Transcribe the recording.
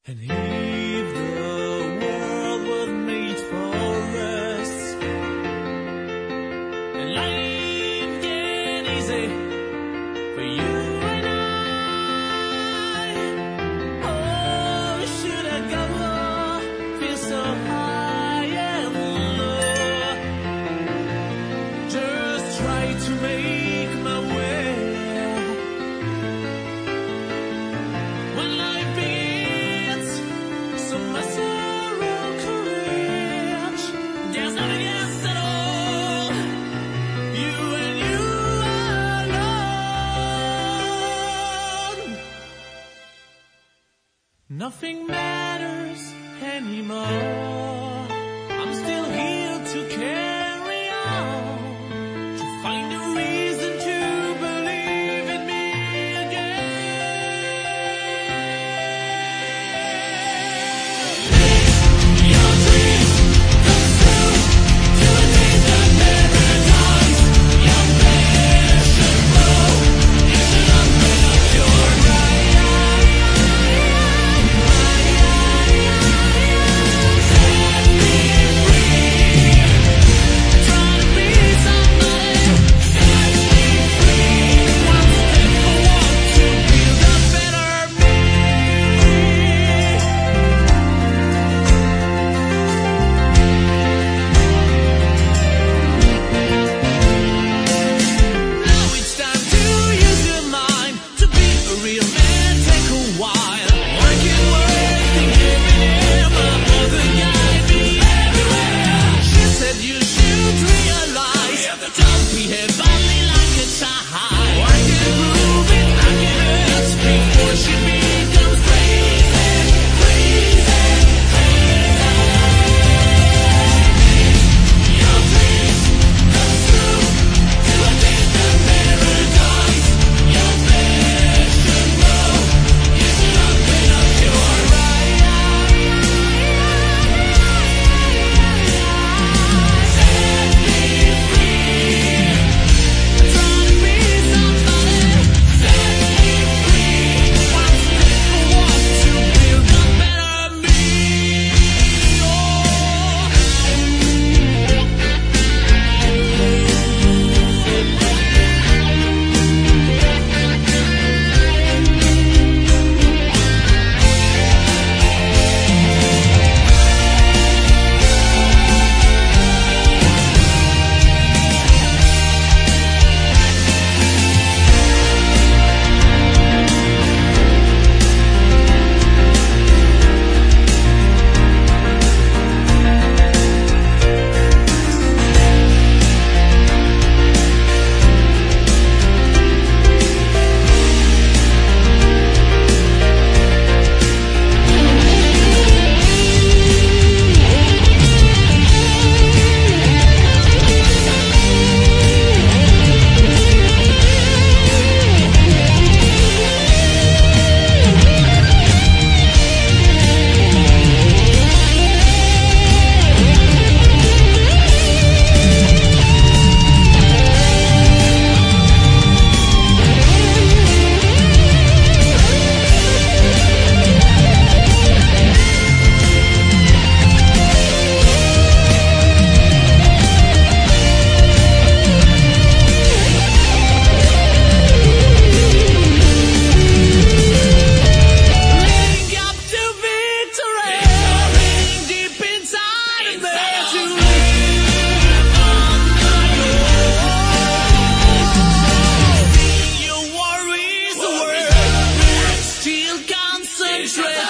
And if the world was made for us, and life get easy for you and I, oh, should I go feel so high and low? Just try to make my way when life begins. So my sorrow courage, there's nothing else at all. You and you alone. Nothing matters anymore. I'm still here to carry on, to find a reason to believe in me again. Your dreams come true, to a distant paradise. Your passion grow, you should open up your eyes. Set me free. Try to be somebody. Set me free. One step forward to build a better me. Now it's time to use your mind to be a real man. Take a while, working, giving him a mother guide me everywhere. She said you should realize, don't behave only like a child. I can prove it, I can hurt before she becomes crazy, crazy, crazy. Your dreams come true, to a distant paradise. Your passion grow, you should open up your eyes. Set me free. Try to be somebody. Set me free. One step forward to build a better me. Leading up to victory, deep inside of me, to live on my own. Your worries away, still concentrate.